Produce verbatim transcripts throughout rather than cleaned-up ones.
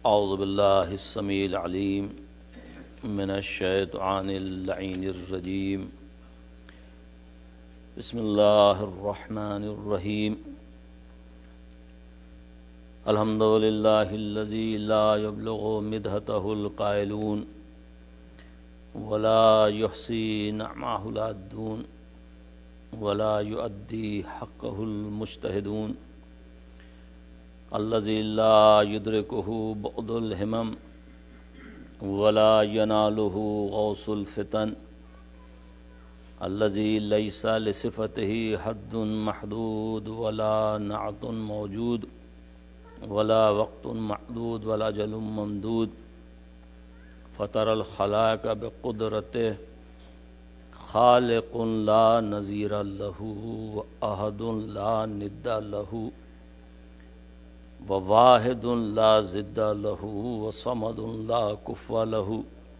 اعوذ باللہ السمیع العلیم من الشیطان اللعین الرجیم بسم اللہ الرحمن الرحیم الحمد للہ الذی لا یبلغ مدحتہ القائلون ولا یحصی نعمہ العادون ولا یؤدی حقہ المجتہدون الذی لا یدرکہ بعد الہمم ولا ینالہ غوث الفتن الذی لیس لصفتہ حد محدود ولا نعت موجود ولا وقت معدود ولا اجل ممدود فطر الخلائق بقدرتہ خالق لا نظیر لہ واحد لا ند لہ وواحد لا ضد لہ وصمد لا کفو لہ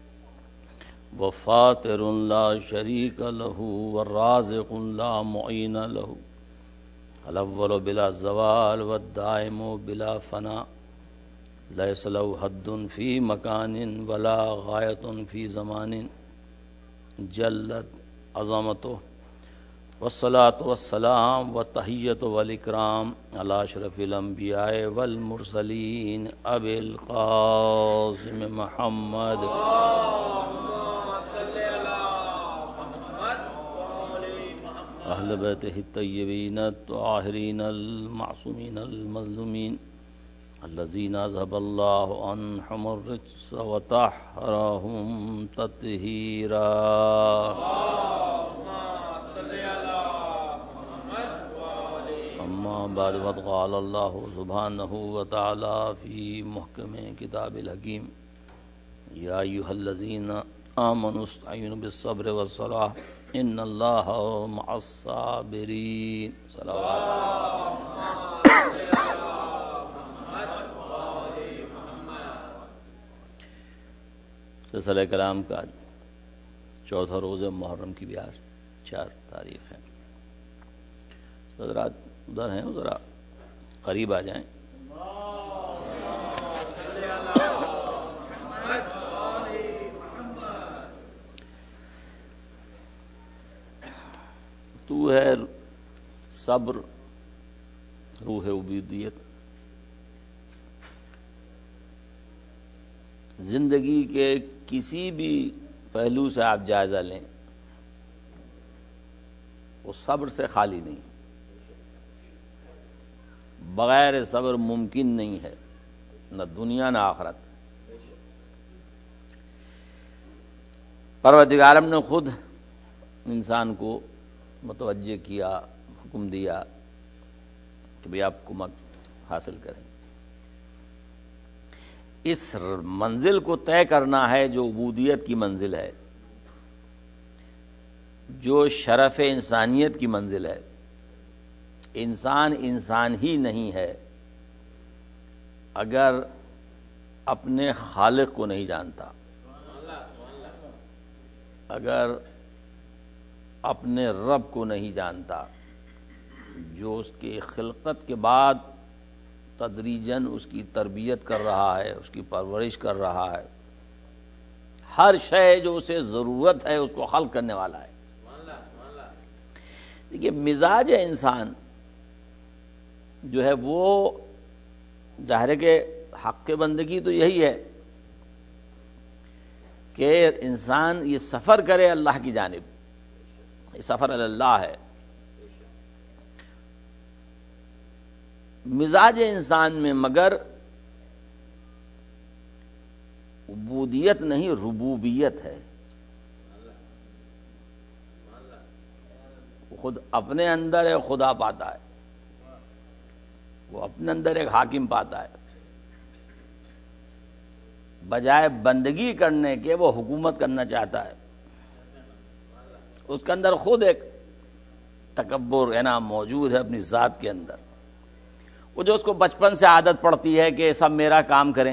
وفاطر لا شریک لہ والرازق لا معین لہ الاول بلا زوال والدائم بلا فنا لیس لہ حد فی مکان ولا غایۃ فی زمان جلت عظمتہ والصلاة والسلام والتحیۃ والاکرام علی اشرف الانبیاء والمرسلین ابی القاسم محمد اہل بیتہ الطیبین الطاہرین المعصومین المظلومین الذین اذھب اللہ عنہم الرجس وطہرہم تطہیرا اما بعد فقد قال اللہ سبحانہ وتعالی فی محکم کتاب الحکیم یا ایھا الذین آمنوا استعینوا بالصبر والصلاۃ ان اللہ مع الصابرین صلوات سلسلہ کلام کا چوتھا روز محرم کی بھی آج چار تاریخ ہے. حضرات ادھر ہیں ذرا قریب آ جائیں. تو ہے صبر روح عبودیت. زندگی کے کسی بھی پہلو سے آپ جائزہ لیں وہ صبر سے خالی نہیں. بغیر صبر ممکن نہیں ہے نہ دنیا نہ آخرت. پروردگار عالم نے خود انسان کو متوجہ کیا، حکم دیا کہ بھی آپ کمک حاصل کریں. اس منزل کو طے کرنا ہے جو عبودیت کی منزل ہے، جو شرف انسانیت کی منزل ہے. انسان انسان ہی نہیں ہے اگر اپنے خالق کو نہیں جانتا، اگر اپنے رب کو نہیں جانتا جو اس کی خلقت کے بعد تدریجاً اس کی تربیت کر رہا ہے، اس کی پرورش کر رہا ہے. ہر شے جو اسے ضرورت ہے اس کو خلق کرنے والا ہے. دیکھیے مزاج انسان جو ہے وہ ظاہر ہے کہ حق بندگی تو یہی ہے کہ انسان یہ سفر کرے اللہ کی جانب. یہ سفر اللہ ہے. مزاج انسان میں مگر عبودیت نہیں ربوبیت ہے. خود اپنے اندر ہے خدا پاتا ہے، وہ اپنے اندر ایک حاکم پاتا ہے. بجائے بندگی کرنے کے وہ حکومت کرنا چاہتا ہے. اس کے اندر خود ایک تکبر ہے نا موجود ہے اپنی ذات کے اندر. وہ جو اس کو بچپن سے عادت پڑتی ہے کہ سب میرا کام کریں،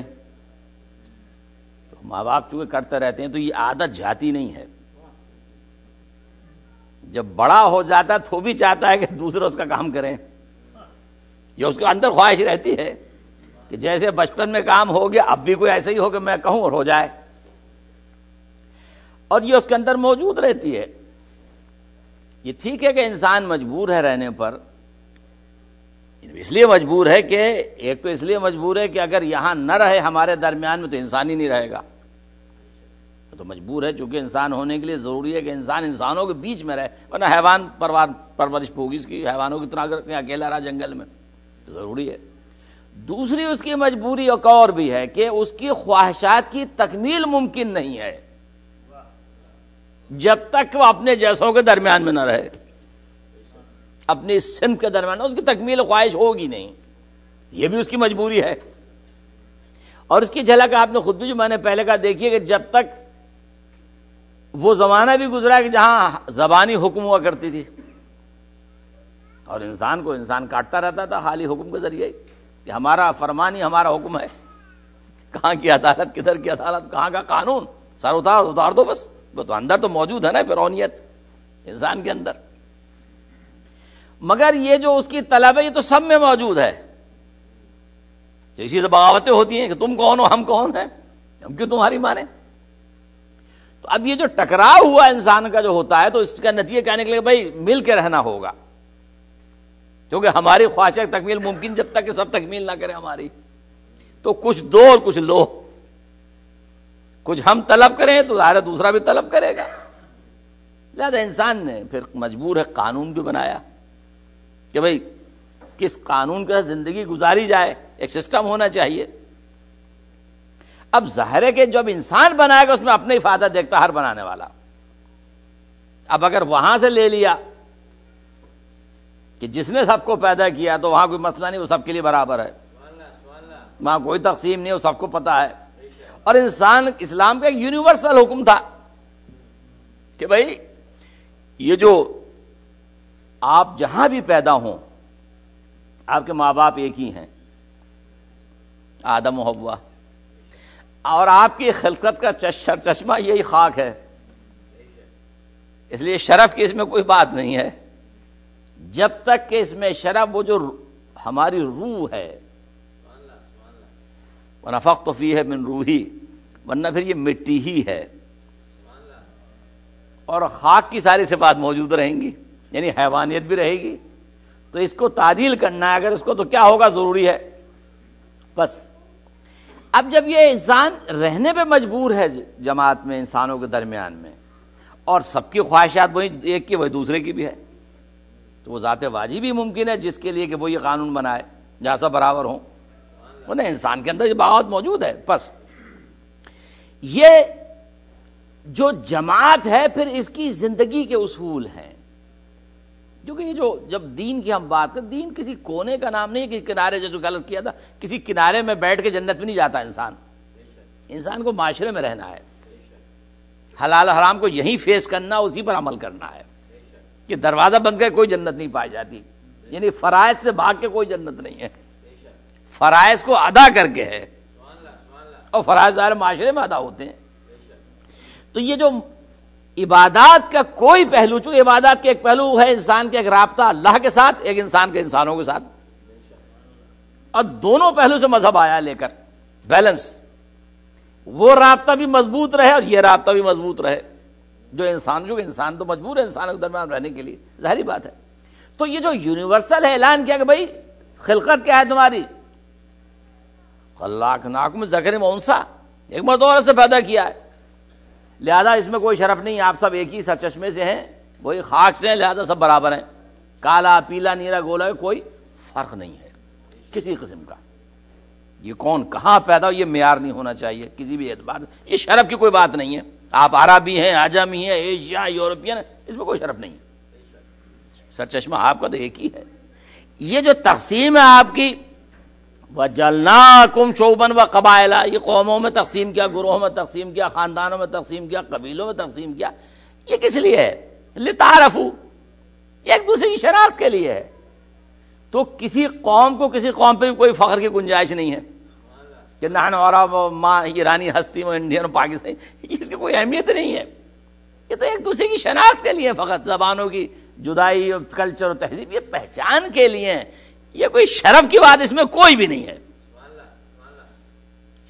تو ماں باپ چونکہ کرتے رہتے ہیں تو یہ عادت جاتی نہیں ہے. جب بڑا ہو جاتا تو بھی چاہتا ہے کہ دوسرے اس کا کام کریں، یہ اس کے اندر خواہش رہتی ہے کہ جیسے بچپن میں کام ہو گیا اب بھی کوئی ایسا ہی ہو کہ میں کہوں اور ہو جائے، اور یہ اس کے اندر موجود رہتی ہے۔ یہ ٹھیک ہے کہ انسان مجبور ہے رہنے پر، اس لیے مجبور ہے کہ ایک تو اس لیے مجبور ہے کہ اگر یہاں نہ رہے ہمارے درمیان میں تو انسان ہی نہیں رہے گا، تو مجبور ہے چونکہ انسان ہونے کے لیے ضروری ہے کہ انسان انسانوں کے بیچ میں رہے، ورنہ حیوان پروار پرورش ہوگی اس کی، حیوانوں کی طرح اگر اکیلا رہا جنگل میں تو ضروری ہے۔ دوسری اس کی مجبوری ایک اور بھی ہے کہ اس کی خواہشات کی تکمیل ممکن نہیں ہے جب تک وہ اپنے جیسوں کے درمیان میں نہ رہے، اپنی صنف کے درمیان اس کی تکمیل خواہش ہوگی نہیں، یہ بھی اس کی مجبوری ہے۔ اور اس کی جھلک آپ نے خود بھی جو میں نے پہلے کہا دیکھیے کہ جب تک وہ زمانہ بھی گزرا کہ جہاں زبانی حکم ہوا کرتی تھی اور انسان کو انسان کاٹتا رہتا تھا خالی حکم کے ذریعے کہ ہمارا فرمان ہی ہمارا حکم ہے، کہاں کی عدالت، کدھر کی عدالت، کہاں کا قانون، سر اتار اتار دو بس، وہ تو اندر تو موجود ہے نا فرعونیت انسان کے اندر، مگر یہ جو اس کی طلب ہے یہ تو سب میں موجود ہے۔ اسی سے بغاوتیں ہوتی ہیں کہ تم کون ہو ہم کون ہیں، ہم کیوں تمہاری مانیں۔ تو اب یہ جو ٹکراؤ ہوا انسان کا جو ہوتا ہے تو اس کا نتیجہ کیا نکلے کہ بھائی مل کے رہنا ہوگا، کیونکہ ہماری خواہشیں تکمیل ممکن جب تک کہ سب تکمیل نہ کرے ہماری، تو کچھ دو اور کچھ لو، کچھ ہم طلب کریں تو ظاہر دوسرا بھی طلب کرے گا۔ لہذا انسان نے پھر مجبور ہے قانون بھی بنایا کہ بھائی کس قانون کے زندگی گزاری جائے، ایک سسٹم ہونا چاہیے۔ اب ظاہر ہے کہ جب انسان بنائے گا اس میں اپنے ہی فائدہ دیکھتا ہر بنانے والا۔ اب اگر وہاں سے لے لیا کہ جس نے سب کو پیدا کیا تو وہاں کوئی مسئلہ نہیں، وہ سب کے لیے برابر ہے، وہاں کوئی تقسیم نہیں، وہ سب کو پتا ہے۔ اور انسان اسلام کا ایک یونیورسل حکم تھا کہ بھائی یہ جو آپ جہاں بھی پیدا ہوں آپ کے ماں باپ ایک ہی ہیں، آدم و حوا، اور آپ کی خلقت کا چشمہ یہی خاک ہے، اس لیے شرف کی اس میں کوئی بات نہیں ہے جب تک کہ اس میں شرف وہ جو ہماری روح ہے، وَنَفَخْتُ فِيهِ مِن رُوحِي، ورنہ پھر یہ مٹی ہی ہے، اور خاک کی ساری صفات موجود رہیں گی، یعنی حیوانیت بھی رہے گی۔ تو اس کو تعدیل کرنا ہے اگر اس کو تو کیا ہوگا، ضروری ہے بس۔ اب جب یہ انسان رہنے پہ مجبور ہے جماعت میں، انسانوں کے درمیان میں، اور سب کی خواہشات وہی ایک کی وہی دوسرے کی بھی ہے، تو وہ ذات واجب ہی ممکن ہے جس کے لیے کہ وہ یہ قانون بنائے جہاں سب برابر ہوں، وہ نہیں، انسان کے اندر یہ بغاوت موجود ہے۔ بس یہ جو جماعت ہے پھر اس کی زندگی کے اصول ہیں، کیونکہ یہ جو جب دین کی ہم بات کریں، دین کسی کونے کا نام نہیں ہے کہ کنارے جو غلط کیا تھا، کسی کنارے میں بیٹھ کے جنت میں نہیں جاتا انسان، انسان کو معاشرے میں رہنا ہے، حلال حرام کو یہیں فیس کرنا، اسی پر عمل کرنا ہے، کہ دروازہ بند کر کوئی جنت نہیں پائی جاتی، یعنی فرائض سے بھاگ کے کوئی جنت نہیں ہے، فرائض کو ادا کر کے ہے، اور فرائض ظاہر معاشرے میں ادا ہوتے ہیں۔ تو یہ جو عبادات کا کوئی پہلو، چونکہ عبادات کے ایک پہلو ہے انسان کے ایک رابطہ اللہ کے ساتھ، ایک انسان کے انسانوں کے ساتھ، اور دونوں پہلو سے مذہب آیا لے کر بیلنس، وہ رابطہ بھی مضبوط رہے اور یہ رابطہ بھی مضبوط رہے، جو انسان جو انسان تو مجبور ہے انسانوں کے درمیان رہنے کے لیے، ظاہری بات ہے۔ تو یہ جو یونیورسل ہے اعلان کیا کہ بھائی خلقت کیا ہے تمہاری، خلقناکم من ذکر و انثی، ایک مرد اور عورت سے پیدا کیا ہے، لہذا اس میں کوئی شرف نہیں، آپ سب ایک ہی سرچشمے سے ہیں، وہی خاک سے ہیں، لہذا سب برابر ہیں، کالا پیلا نیلا گولا کوئی فرق نہیں ہے کسی قسم کا، یہ کون کہاں پیدا ہو یہ معیار نہیں ہونا چاہیے کسی بھی اعتبار سے، یہ شرف کی کوئی بات نہیں ہے، آپ عربی ہیں، عجمی ہیں، ایشیا یورپین، اس میں کوئی شرف نہیں ہے، سرچشمہ آپ کا تو ایک ہی ہے۔ یہ جو تقسیم ہے آپ کی، وَجَعَلْنَاكُمْ شُعُوبًا وَقَبَائِلَ، یہ قوموں میں تقسیم کیا، گروہوں میں تقسیم کیا، خاندانوں میں تقسیم کیا، قبیلوں میں تقسیم کیا، یہ کس لیے ہے؟ لِتَعَارَفُوا، ایک دوسرے کی شناخت کے لیے ہے۔ تو کسی قوم کو کسی قوم پہ بھی کوئی فخر کی گنجائش نہیں ہے کہ نحن عرب، ماں ایرانی ہستی، وہ انڈین، پاکستانی، اس کی کوئی اہمیت نہیں ہے، یہ تو ایک دوسرے کی شناخت کے لیے فقط، زبانوں کی جدائی اور کلچر اور تہذیب، یہ پہچان کے لیے، یہ کوئی شرف کی بات اس میں کوئی بھی نہیں ہے۔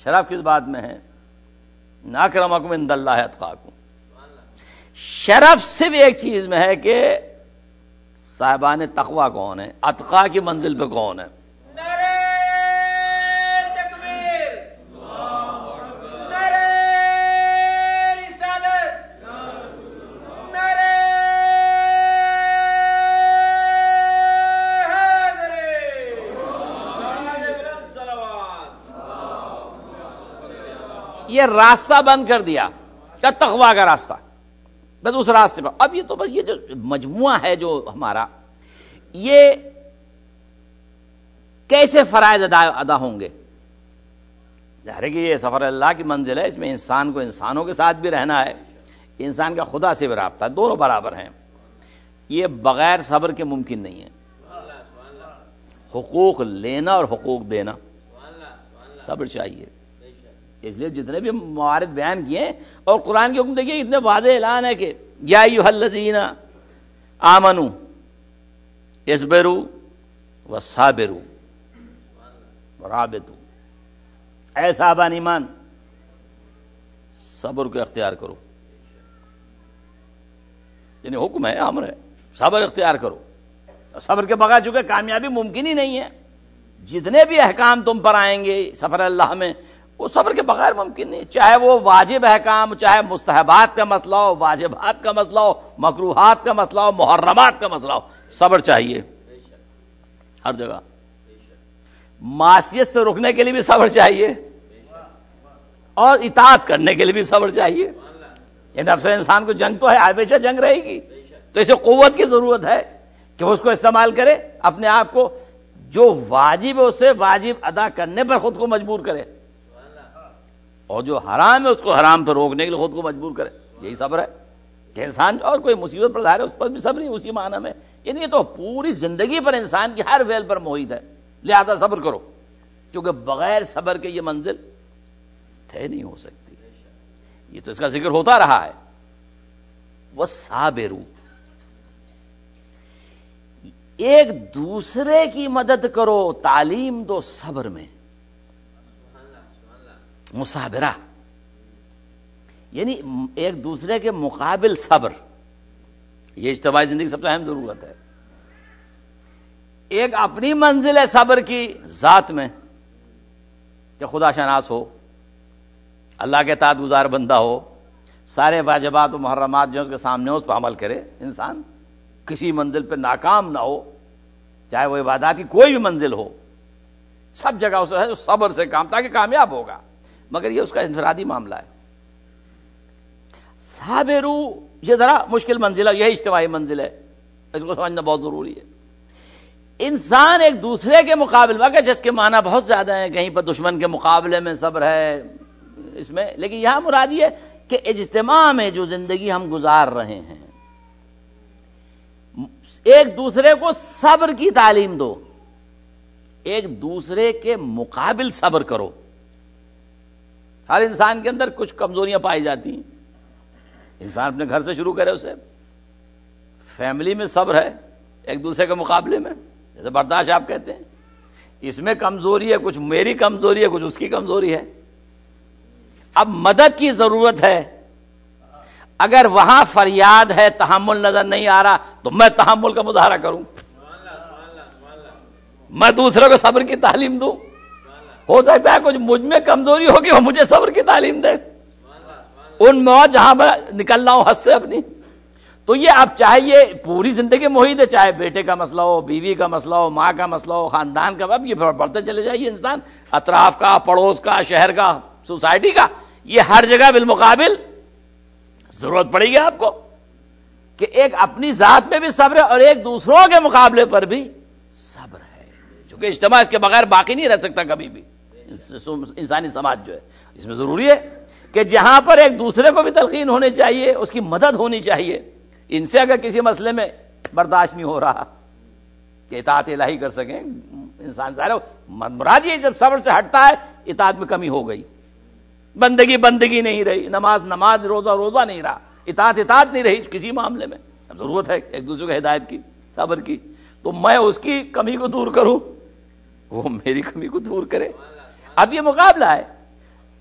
شرف کس بات میں ہے؟ نہ اکرمکم عند اللہ اتقاکم. شرف صرف ایک چیز میں ہے کہ صاحبان تقوی کون ہے، اتقا کی منزل پہ کون ہے. یہ راستہ بند کر دیا کیا تقویٰ کا راستہ، بس اس راستے پر. اب یہ تو بس یہ جو مجموعہ ہے جو ہمارا، یہ کیسے فرائض ادا ادا ہوں گے؟ ظاہر ہے کہ یہ سفر اللہ کی منزل ہے، اس میں انسان کو انسانوں کے ساتھ بھی رہنا ہے، انسان کا خدا سے بھی رابطہ، دونوں برابر ہیں. یہ بغیر صبر کے ممکن نہیں ہے. حقوق لینا اور حقوق دینا صبر چاہیے. اس لیے جتنے بھی موارد بیان کیے اور قرآن کے حکم دیکھیے اتنے واضح اعلان ہے کہ یا ایھا الذین آمنوا اصبروا وصابروا ورابطوا، اے صحابہ ایمان صبر کو اختیار کرو. یعنی حکم ہے، امر ہے، صبر اختیار کرو. صبر کے بغیر چونکہ کامیابی ممکن ہی نہیں ہے. جتنے بھی احکام تم پر آئیں گے سفر اللہ میں وہ صبر کے بغیر ممکن نہیں، چاہے وہ واجب احکام، چاہے مستحبات کا مسئلہ ہو، واجبات کا مسئلہ ہو، مکروہات کا مسئلہ ہو، محرمات کا مسئلہ ہو، صبر چاہیے ہر جگہ. معصیت سے رکنے کے لیے بھی صبر چاہیے اور اطاعت کرنے کے لیے بھی صبر چاہیے. یہ نفس انسان کو جنگ تو ہے، ہمیشہ جنگ رہے گی، تو اسے قوت کی ضرورت ہے کہ اس کو استعمال کرے، اپنے آپ کو جو واجب ہے اسے واجب ادا کرنے پر خود کو مجبور کرے، اور جو حرام ہے اس کو حرام پہ روکنے کے لیے خود کو مجبور کرے. یہی صبر ہے کہ انسان اور کوئی مصیبت پر ظاہر ہے اس پر بھی صبر ہی اسی معنی میں. یعنی یہ تو پوری زندگی پر انسان کی ہر فعل پر محیط ہے، لہذا صبر کرو، کیونکہ بغیر صبر کے یہ منزل طے نہیں ہو سکتی. یہ تو اس کا ذکر ہوتا رہا ہے. وَصَابِرُوا، ایک دوسرے کی مدد کرو، تعلیم دو صبر میں. مصابرہ یعنی ایک دوسرے کے مقابل صبر، یہ اجتماعی زندگی سب سے اہم ضرورت ہے. ایک اپنی منزل ہے صبر کی ذات میں کہ خدا شناس ہو، اللہ کے اطاعت گزار بندہ ہو، سارے واجبات و محرمات جو اس کے سامنے ہو اس پر عمل کرے. انسان کسی منزل پہ ناکام نہ ہو، چاہے وہ عبادات کی کوئی بھی منزل ہو، سب جگہ اسے ہے صبر سے کام، تاکہ کامیاب ہوگا. مگر یہ اس کا انفرادی معاملہ ہے. صابرو یہ ذرا مشکل منزل ہے، یہی اجتماعی منزل ہے، اس کو سمجھنا بہت ضروری ہے. انسان ایک دوسرے کے مقابل واقع جس کے معنی بہت زیادہ ہیں، کہیں پر دشمن کے مقابلے میں صبر ہے اس میں، لیکن یہاں مراد یہ ہے کہ اجتماع میں جو زندگی ہم گزار رہے ہیں ایک دوسرے کو صبر کی تعلیم دو، ایک دوسرے کے مقابل صبر کرو. ہر انسان کے اندر کچھ کمزوریاں پائی جاتی ہیں. انسان اپنے گھر سے شروع کرے، اسے فیملی میں صبر ہے ایک دوسرے کے مقابلے میں، جیسے برداشت آپ کہتے ہیں، اس میں کمزوری ہے، کچھ میری کمزوری ہے، کچھ اس کی کمزوری ہے. اب مدد کی ضرورت ہے، اگر وہاں فریاد ہے، تحمل نظر نہیں آ رہا تو میں تحمل کا مظاہرہ کروں، میں دوسرے کو صبر کی تعلیم دوں. ہو سکتا ہے کچھ مجھ میں کمزوری ہوگی، وہ مجھے صبر کی تعلیم دے ان میں جہاں میں نکل رہا ہوں حد سے اپنی. تو یہ اب چاہے یہ پوری زندگی محیط ہے، چاہے بیٹے کا مسئلہ ہو، بیوی کا مسئلہ ہو، ماں کا مسئلہ ہو، خاندان کا، اب یہ بڑھتے چلے جائیے انسان، اطراف کا، پڑوس کا، شہر کا، سوسائٹی کا، یہ ہر جگہ بالمقابل ضرورت پڑے گی آپ کو کہ ایک اپنی ذات میں بھی صبر ہے اور ایک دوسروں کے مقابلے پر بھی صبر ہے، کیونکہ اجتماع اس کے بغیر باقی نہیں رہ سکتا کبھی بھی. انسانی سماج جو ہے اس میں ضروری ہے کہ جہاں پر ایک دوسرے کو بھی تلقین ہونی چاہیے، اس کی مدد ہونی چاہیے. ان سے اگر کسی مسئلے میں برداشت نہیں ہو رہا کہ اطاعت الہی کر سکیں انسان، ظاہر مراد یہ جب صبر سے ہٹتا ہے اطاعت میں کمی ہو گئی، بندگی بندگی نہیں رہی، نماز نماز، روزہ روزہ نہیں رہا، اطاعت اطاعت نہیں رہی کسی معاملے میں. اب ضرورت ہے ایک دوسرے کو ہدایت کی، صبر کی، تو میں اس کی کمی کو دور کروں، وہ میری کمی کو دور کرے. اب یہ مقابلہ ہے.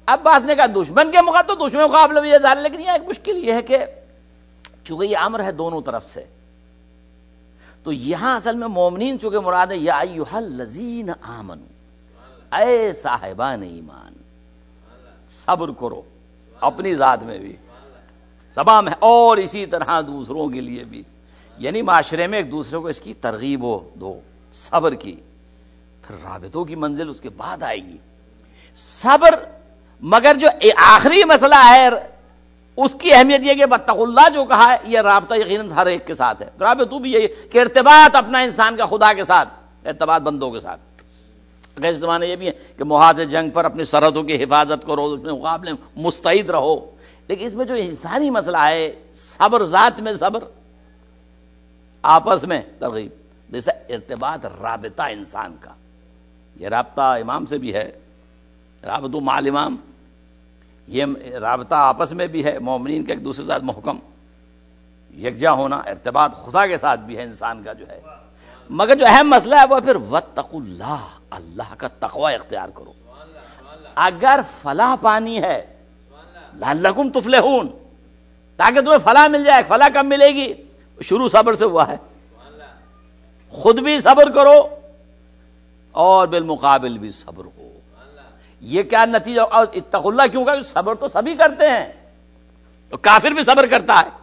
اب بات نے کہا دشمن کے مقابلے تو دشمن کے مقابلے میں یہ ظاہر، لیکن یہ ایک مشکل یہ ہے کہ چونکہ یہ امر ہے دونوں طرف سے، تو یہاں اصل میں مومنین چونکہ مراد ہے، یا ایھا الذین آمنوا، اے صاحبان ایمان صبر کرو اپنی ذات میں بھی، سبا میں اور اسی طرح دوسروں کے لیے بھی، یعنی معاشرے میں ایک دوسرے کو اس کی ترغیب ہو دو صبر کی، پھر رابطوں کی منزل اس کے بعد آئے گی صبر۔ مگر جو آخری مسئلہ ہے اس کی اہمیت یہ کہ بتقوا اللہ جو کہا ہے، یہ رابطہ یقیناً ہر ایک کے ساتھ ہے، رابطہ بھی یہی کہ ارتباط اپنا انسان کا خدا کے ساتھ، ارتباط بندوں کے ساتھ۔ اس زمانے یہ بھی ہے کہ محاذ جنگ پر اپنی سرحدوں کی حفاظت کرو، اس میں مقابلے مستعد رہو، لیکن اس میں جو انسانی مسئلہ ہے صبر، ذات میں صبر، آپس میں ترغیب، جیسا ارتباط رابطہ انسان کا، یہ رابطہ امام سے بھی ہے، رابطہ مع الامام، یہ رابطہ آپس میں بھی ہے، مومنین کے ایک دوسرے کے ساتھ محکم یکجا ہونا، ارتباط خدا کے ساتھ بھی ہے انسان کا جو ہے۔ مگر جو اہم مسئلہ ہے وہ پھر واتقوا اللہ، اللہ کا تقوی اختیار کرو، اگر فلاح پانی ہے لعلکم تفلحون، تاکہ تمہیں فلاح مل جائے۔ فلاح کب ملے گی؟ شروع صبر سے ہوا ہے، خود بھی صبر کرو اور بالمقابل بھی صبر ہو۔ یہ کیا نتیجہ؟ اور اتقوا اللہ کیوں کہا؟ صبر تو سبھی کرتے ہیں، تو کافر بھی صبر کرتا ہے،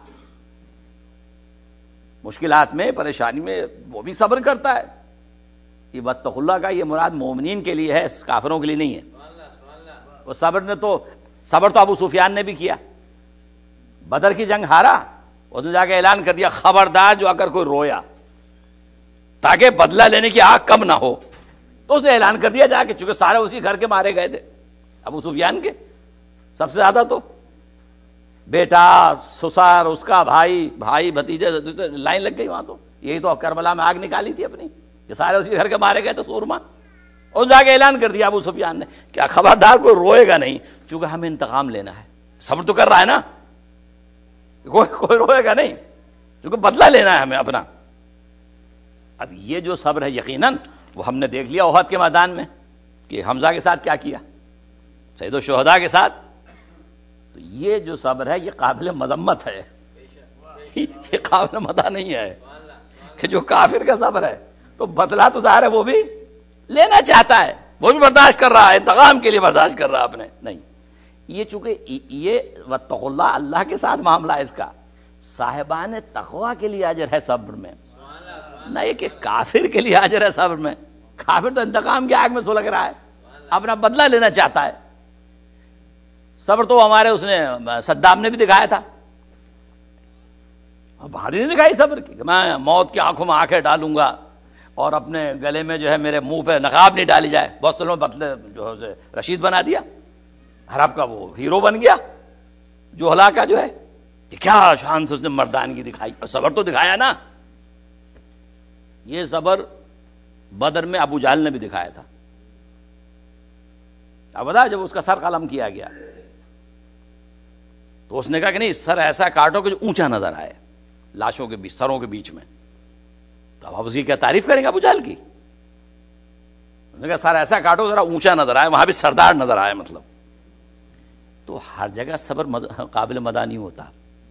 مشکلات میں پریشانی میں وہ بھی صبر کرتا ہے۔ یہ واتقوا اللہ کا یہ مراد مومنین کے لیے ہے، کافروں کے لیے نہیں ہے۔ وہ صبر نے تو صبر تو ابو سفیان نے بھی کیا، بدر کی جنگ ہارا، اس نے جا کے اعلان کر دیا خبردار جو اگر کوئی رویا تاکہ بدلہ لینے کی آگ کم نہ ہو، تو اس نے اعلان کر دیا جا کے، چونکہ سارے اسی گھر کے مارے گئے تھے ابو سفیان کے، سب سے زیادہ تو بیٹا، سسر، اس کا بھائی، بھائی بھتیجے، لائن لگ گئی وہاں، تو یہی تو کربلا میں آگ نکالی تھی اپنی کہ سارے اسی گھر کے مارے گئے تھے سورما، اور جا کے اعلان کر دیا ابو سفیان نے کیا خبردار کوئی روئے گا نہیں، چونکہ ہمیں انتقام لینا ہے۔ صبر تو کر رہا ہے نا، کوئی کوئی روئے گا نہیں، چونکہ بدلہ لینا ہے ہمیں اپنا۔ اب یہ جو صبر ہے یقیناً وہ ہم نے دیکھ لیا احد کے میدان میں کہ حمزہ کے ساتھ کیا کیا، سید الشہداء کے ساتھ۔ تو یہ جو صبر ہے یہ قابل مذمت ہے، یہ قابل مدح نہیں ہے کہ جو کافر کا صبر ہے تو بدلہ تو ظاہر ہے وہ بھی لینا چاہتا ہے، وہ بھی برداشت کر رہا ہے، انتقام کے لیے برداشت کر رہا اپنے نہیں۔ یہ چونکہ یہ واتقوا اللہ، اللہ کے ساتھ معاملہ ہے اس کا، صاحبان تقوی کے لیے اجر ہے صبر میں، نہ یہ کہ کافر کے لیے اجر ہے صبر میں۔ کافر تو انتقام کی آگ میں سلگ رہا ہے، اپنا بدلہ لینا چاہتا ہے۔ صبر تو ہمارے اس نے صدام نے بھی دکھایا تھا، بہادری نے دکھائی صبر کی کہ میں موت کی آنکھوں میں آنکھیں ڈالوں گا اور اپنے گلے میں جو ہے میرے منہ پہ نقاب نہیں ڈالی جائے، بہت سے لوگوں نے بدلے جو ہے رشید بنا دیا، عرب کا وہ ہیرو بن گیا جوہلا کا جو ہے، کہ کیا شان سے اس نے مردانگی دکھائی، اور صبر تو دکھایا نا۔ یہ صبر بدر میں ابو جہل نے بھی دکھایا تھا، اب بتا جب اس کا سر قلم کیا گیا تو اس نے کہا کہ نہیں سر ایسا کاٹو کہ جو اونچا نظر آئے لاشوں کے بیچ، سروں کے بیچ میں، تو اب اس کی کیا تعریف کریں گے ابو جہل کی؟ اس نے کہا سر ایسا کاٹو ذرا اونچا نظر آئے، وہاں بھی سردار نظر آئے، مطلب تو ہر جگہ صبر مد... قابل مدح نہیں ہوتا،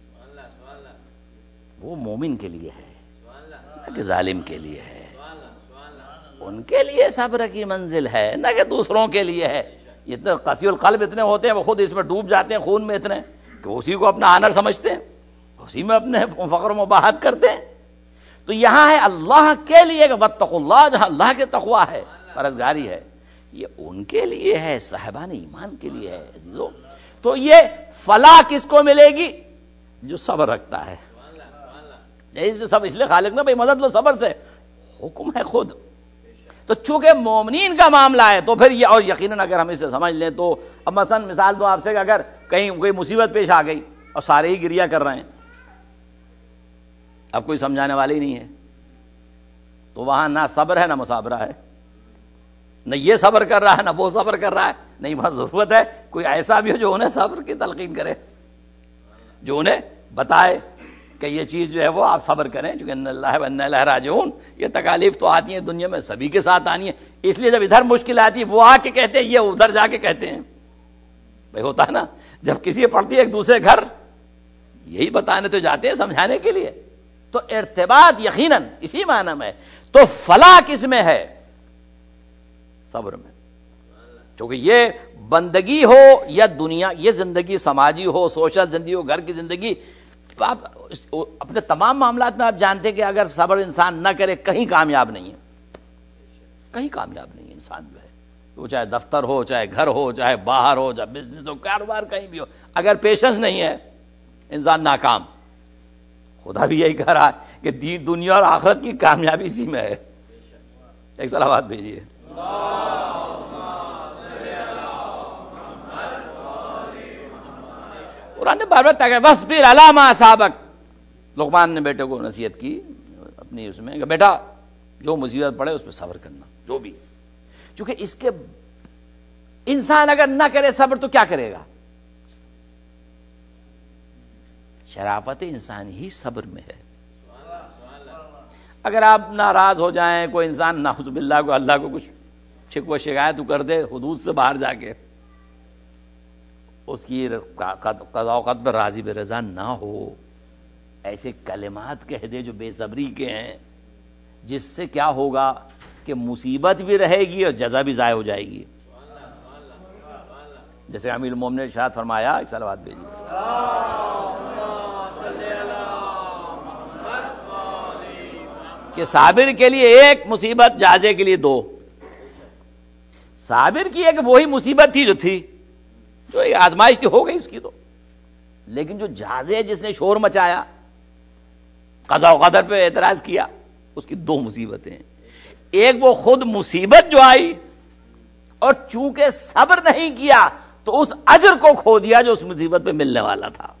وہ مومن کے لیے ہے نہ کہ ظالم کے لیے ہے، ان کے لیے صبر کی منزل ہے نہ کہ دوسروں کے لیے ہے۔ اتنے قسی القلب اتنے ہوتے ہیں وہ خود اس میں ڈوب جاتے ہیں خون میں اتنے کہ اسی کو اپنا آنر سمجھتے ہیں، اسی میں اپنے فخر و مباحت کرتے ہیں۔ تو یہاں ہے اللہ کے لیے کہ واتقوا اللہ، جہاں اللہ کے تقوی ہے، پرہیزگاری ہے، یہ ان کے لیے ہے، صاحبان ایمان کے لیے ہے عزیزو۔ تو یہ فلاح کس کو ملے گی؟ جو صبر رکھتا ہے۔ سب اس لیے خالق نے بھائی مدد لو صبر سے، حکم ہے خود۔ تو چونکہ مومنین کا معاملہ ہے تو پھر یہ، اور یقیناً اگر ہم اسے سمجھ لیں تو اب مثلا مثال دو آپ سے کہ اگر کہیں کوئی مصیبت پیش آ گئی اور سارے ہی گریہ کر رہے ہیں، اب کوئی سمجھانے والے ہی نہیں ہے، تو وہاں نہ صبر ہے نہ مصابرہ ہے، نہ یہ صبر کر رہا ہے نہ وہ صبر کر رہا ہے، نہیں بہت ضرورت ہے کوئی ایسا بھی ہو جو انہیں صبر کی تلقین کرے، جو انہیں بتائے کہ یہ چیز جو ہے وہ آپ صبر کریں، چونکہ ان اللہ و انا الیہ راجعون، یہ تکالیف تو آتی ہیں دنیا میں سبھی کے ساتھ آنی ہے، اس لیے جب ادھر مشکل آتی ہے وہ آ کے کہتے ہیں، یہ ادھر جا کے کہتے ہیں بھائی ہوتا ہے نا، جب کسی پڑتی ہے ایک دوسرے گھر، یہی بتانے تو جاتے ہیں، سمجھانے کے لیے. تو ارتباط یقیناً اسی معنی میں. تو فلاح کس میں ہے؟ صبر میں. کیونکہ یہ بندگی ہو یا دنیا، یہ زندگی سماجی ہو، سوشل زندگی ہو، گھر کی زندگی، آپ اپنے تمام معاملات میں آپ جانتے ہیں کہ اگر صبر انسان نہ کرے کہیں کامیاب نہیں ہے، کہیں کامیاب نہیں ہے انسان جو ہے. وہ چاہے دفتر ہو، چاہے گھر ہو، چاہے باہر ہو، چاہے بزنس ہو، کاروبار کہیں بھی ہو، اگر پیشنس نہیں ہے انسان ناکام. خدا بھی یہی کہہ رہا ہے کہ دین دنیا اور آخرت کی کامیابی اسی میں ہے. ایک صلوات بھیجیے. قرآن نے بار بار تاکہ وَاصْبِرْ عَلَىٰ مَا أَصَابَكَ. لقمان نے بیٹے کو نصیحت کی اپنی اس میں کہ بیٹا جو مصیبت پڑے اس پہ صبر کرنا، جو بھی. چونکہ اس کے انسان اگر نہ کرے صبر تو کیا کرے گا؟ شرافت انسان ہی صبر میں ہے. اگر آپ ناراض ہو جائیں، کوئی انسان نعوذ باللہ کو اللہ کو کچھ شکوہ شکایت کر دے حدود سے باہر جا کے، اس کی قضا و قدر پر راضی بے رضا نہ ہو، ایسے کلمات کہہ دے جو بے صبری کے ہیں، جس سے کیا ہوگا کہ مصیبت بھی رہے گی اور جزا بھی ضائع ہو جائے گی. جیسے امیر المومنین نے ارشاد فرمایا، ایک صلوات بھیجیے. کہ صابر کے لیے ایک مصیبت، جازے کے لیے دو. صابر کی ایک وہی مصیبت تھی جو تھی، جو ایک آزمائش تھی، ہو گئی اس کی تو. لیکن جو جازے جس نے شور مچایا، قضا و قدر پہ اعتراض کیا، اس کی دو مصیبتیں. ایک وہ خود مصیبت جو آئی، اور چونکہ صبر نہیں کیا تو اس اجر کو کھو دیا جو اس مصیبت پہ ملنے والا تھا.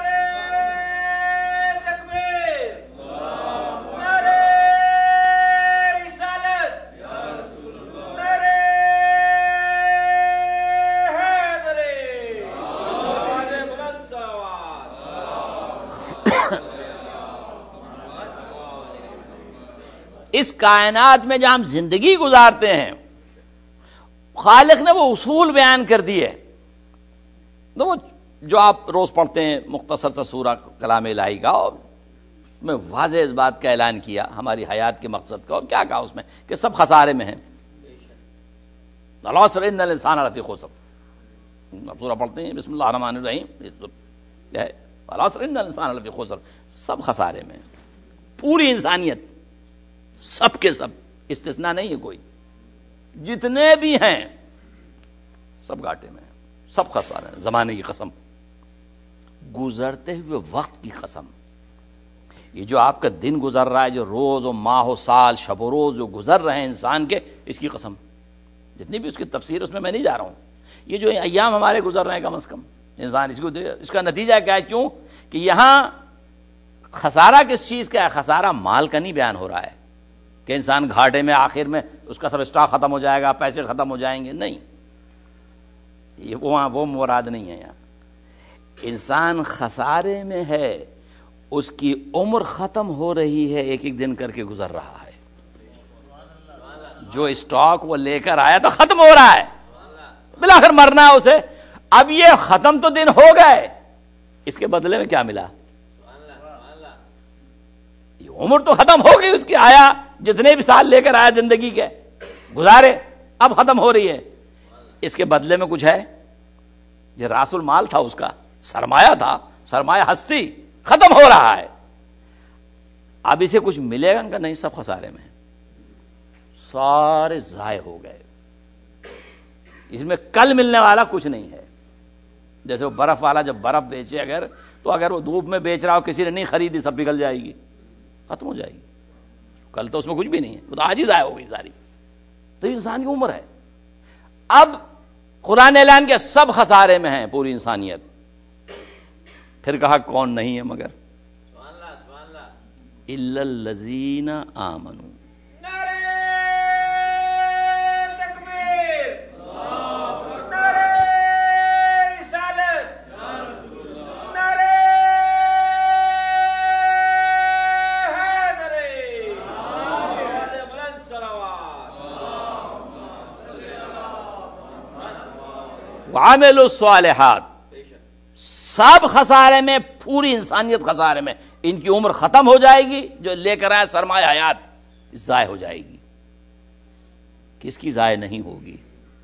اس کائنات میں جہاں ہم زندگی گزارتے ہیں، خالق نے وہ اصول بیان کر دیے. تو وہ جو آپ روز پڑھتے ہیں مختصر سا سورہ کلام الہی کا، اور اس میں واضح اس بات کا اعلان کیا ہماری حیات کے مقصد کا، اور کیا کہا اس میں کہ سب خسارے میں ہیں. العصر ان الانسان لفی خسر. آپ سورہ پڑھتے ہیں بسم اللہ الرحمن الرحیم، کیا ہے؟ العصر ان الانسان لفی خسر. سب خسارے میں، پوری انسانیت، سب کے سب، استثناء نہیں ہے کوئی. جتنے بھی ہیں سب گھاٹے میں، سب خسارے ہیں. زمانے کی قسم، گزرتے ہوئے وقت کی قسم. یہ جو آپ کا دن گزر رہا ہے، جو روز و ماہ و سال، شب و روز جو گزر رہے ہیں انسان کے، اس کی قسم. جتنی بھی اس کی تفسیر اس میں میں نہیں جا رہا ہوں. یہ جو ایام ہمارے گزر رہے ہیں، کم از کم انسان اس کو دے. اس کا نتیجہ کیا ہے؟ کیوں کہ یہاں خسارہ کس چیز کا ہے؟ خسارہ مال کا نہیں بیان ہو رہا ہے کہ انسان گھاٹے میں، آخر میں اس کا سب اسٹاک ختم ہو جائے گا، پیسے ختم ہو جائیں گے. نہیں، یہ وہاں وہ مراد نہیں ہے. یہاں انسان خسارے میں ہے، اس کی عمر ختم ہو رہی ہے، ایک ایک دن کر کے گزر رہا ہے. جو اسٹاک وہ لے کر آیا تھا ختم ہو رہا ہے، بالآخر مرنا ہے اسے. اب یہ ختم تو دن ہو گئے، اس کے بدلے میں کیا ملا؟ یہ عمر تو ختم ہو گئی اس کی. آیا جتنے بھی سال لے کر آیا زندگی کے گزارے، اب ختم ہو رہی ہے. اس کے بدلے میں کچھ ہے؟ یہ راس المال تھا، اس کا سرمایہ تھا، سرمایہ ہستی ختم ہو رہا ہے. اب اسے کچھ ملے گا؟ ان کا نہیں، سب خسارے میں، سارے ضائع ہو گئے. اس میں کل ملنے والا کچھ نہیں ہے. جیسے وہ برف والا جب برف بیچے، اگر تو اگر وہ دھوپ میں بیچ رہا ہو، کسی نے نہیں خریدی، سب پگھل جائے گی، ختم ہو جائے گی. کل تو اس میں کچھ بھی نہیں ہے، وہ تو آج ہی ضائع ہو گئی ساری. تو انسان کی عمر ہے. اب قرآن اعلان کے سب خسارے میں ہیں، پوری انسانیت. پھر کہا کون نہیں ہے مگر الا الذین آمنوا. وعملوا الصالحات، سب خسارے میں، پوری انسانیت خسارے میں، ان کی عمر ختم ہو جائے گی، جو لے کر آئے سرمایہ حیات ضائع ہو جائے گی۔ کس کی ضائع نہیں ہوگی؟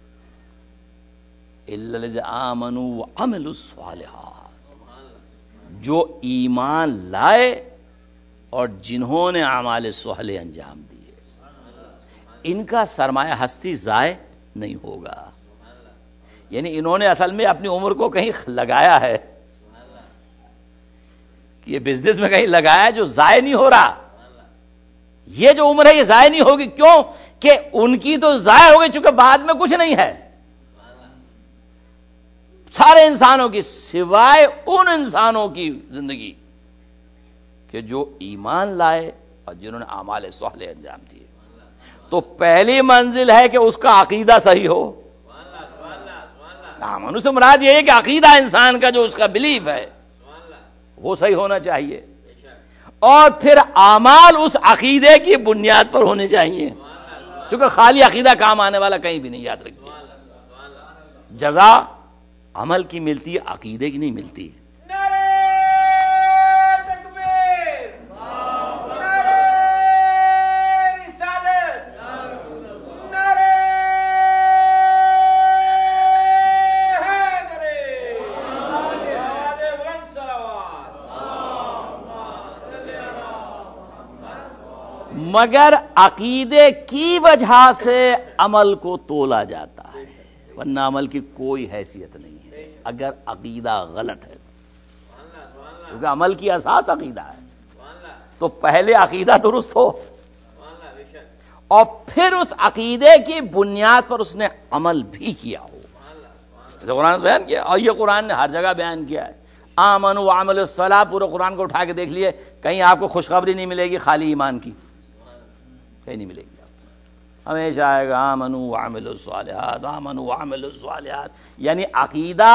الا الذین آمنوا وعملوا الصالحات، جو ایمان لائے اور جنہوں نے اعمال صالح انجام دیے، ان کا سرمایہ ہستی ضائع نہیں ہوگا۔ یعنی انہوں نے اصل میں اپنی عمر کو کہیں لگایا ہے، یہ بزنس میں کہیں لگایا ہے جو ضائع نہیں ہو رہا۔ یہ جو عمر ہے یہ ضائع نہیں ہوگی، کیوں کہ ان کی تو ضائع ہو گئی، چونکہ بعد میں کچھ نہیں ہے سارے انسانوں کی، سوائے ان انسانوں کی زندگی کہ جو ایمان لائے اور جنہوں نے اعمال صالح انجام دیے۔ تو پہلی منزل ہے کہ اس کا عقیدہ صحیح ہو۔ آمنو سے مراد یہ ہے کہ عقیدہ انسان کا جو اس کا بلیف ہے وہ صحیح ہونا چاہیے، اور پھر اعمال اس عقیدے کی بنیاد پر ہونے چاہیے، کیونکہ خالی عقیدہ کام آنے والا کہیں بھی نہیں، یاد رکھیے۔ جزا عمل کی ملتی ہے، عقیدے کی نہیں ملتی۔ مگر عقیدے کی وجہ سے عمل کو تولا جاتا ہے، ورنہ عمل کی کوئی حیثیت نہیں ہے اگر عقیدہ غلط ہے، کیونکہ عمل کی اساس عقیدہ ہے۔ تو پہلے عقیدہ درست ہو اور پھر اس عقیدے کی بنیاد پر اس نے عمل بھی کیا ہو، جیسے قرآن نے بیان کیا، اور یہ قرآن نے ہر جگہ بیان کیا ہے۔ آمنوا وعملوا الصالحات، پورے قرآن کو اٹھا کے دیکھ لیے، کہیں آپ کو خوشخبری نہیں ملے گی خالی ایمان کی، کہیں نہیں ملے گی، ہمیشہ آئے گا آمنوا وعملوا الصالحات، آمنوا وعملوا الصالحات، یعنی عقیدہ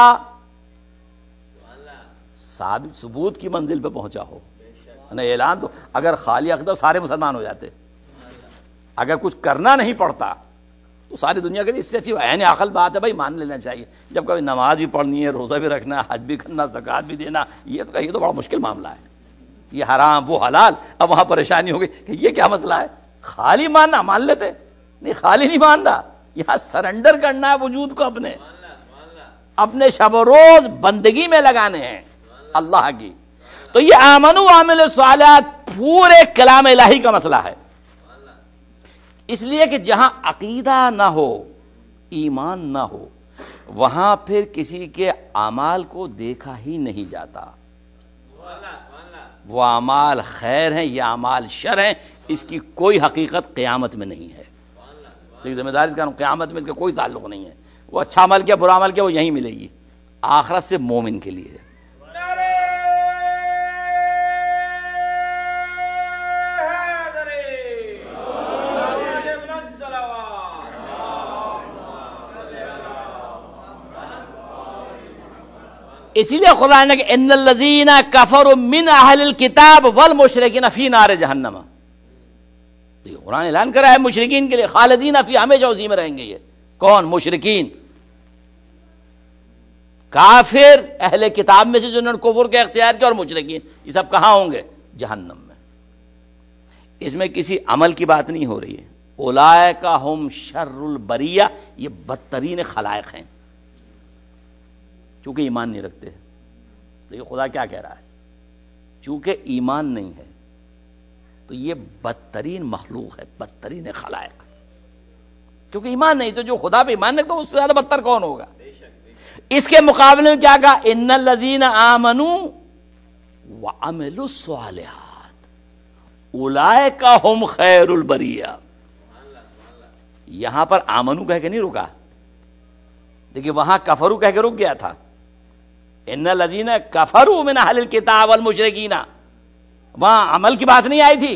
ثابت ثبوت کی منزل پہ پہنچا ہو۔ اعلان تو اگر خالی عقیدہ سارے مسلمان ہو جاتے، اگر کچھ کرنا نہیں پڑتا تو ساری دنیا کے اس سے اچھی عین عقل بات ہے بھائی، مان لینا چاہیے۔ جب کبھی نماز بھی پڑھنی ہے، روزہ بھی رکھنا ہے، حج بھی کرنا، زکوٰۃ بھی دینا، یہ تو یہ تو بڑا مشکل معاملہ ہے، یہ حرام وہ حلال، اب وہاں پریشانی ہو گئی کہ یہ کیا مسئلہ ہے۔ خالی ماننا، مان لیتے نہیں، خالی نہیں ماننا، یہاں سرنڈر کرنا ہے وجود کو، اپنے اپنے شب و روز بندگی میں لگانے ہیں اللہ کی۔ تو یہ آمنوا وعملوا الصالحات پورے کلام الہی کا مسئلہ ہے، اس لیے کہ جہاں عقیدہ نہ ہو، ایمان نہ ہو، وہاں پھر کسی کے اعمال کو دیکھا ہی نہیں جاتا، وہ اعمال خیر ہیں یا اعمال شر ہیں، اس کی کوئی حقیقت قیامت میں نہیں ہے۔ ایک ذمہ داری کا قیامت میں اس کا کوئی تعلق نہیں ہے، وہ اچھا عمل کیا برا عمل کیا وہ یہیں ملے گی، آخرت سے مومن کے لیے۔ اسی لیے قرآن نے کہ ان الذین کفروا من اہل الکتاب والمشرکین فی نار جہنم، یہ قرآن اعلان کرا ہے مشرکین کے لیے، خالدین فی، ہمیشہ اسی میں رہیں گے۔ یہ کون؟ مشرکین، کافر اہل کتاب میں سے جنہوں نے کفر کا اختیار کیا، اور مشرکین، یہ سب کہاں ہوں گے؟ جہنم میں۔ اس میں کسی عمل کی بات نہیں ہو رہی ہے۔ اولئک ہم شر البریہ، یہ بدترین خلائق ہیں، چونکہ ایمان نہیں رکھتے۔ دیکھیے خدا کیا کہہ رہا ہے، چونکہ ایمان نہیں ہے تو یہ بدترین مخلوق ہے، بدترین خلائق، کیونکہ ایمان نہیں، تو جو خدا پہ ایمان رکھتا اس سے زیادہ بدتر کون ہوگا؟ اس کے مقابلے میں کیا کہا؟ ان الذین آمنوا وعملوا الصالحات اولئک هم خیر البریہ۔ یہاں پر آمنو کہہ کے نہیں رکا، دیکھیے وہاں کفرو کہہ کے رک گیا تھا، ان الذین کفروا من اہل الکتاب والمشرکین، وہاں عمل کی بات نہیں آئی تھی،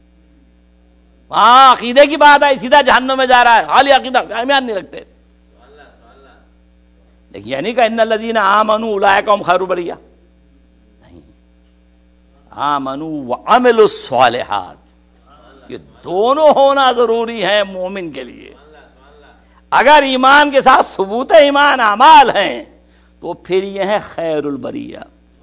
وہاں عقیدے کی بات آئی، سیدھا جہنم میں جا رہا ہے، خالی عقیدہ، ایمان نہیں رکھتے۔ لیکن یعنی کہ ان الذین آمنوا اولئک هم خیر البریہ نہیں، آمنوا وعملوا الصالحات، یہ دونوں ہونا ضروری ہے مومن کے لیے۔ اگر ایمان کے ساتھ ثبوت ایمان اعمال ہیں تو پھر یہ ہے خیر البریہ.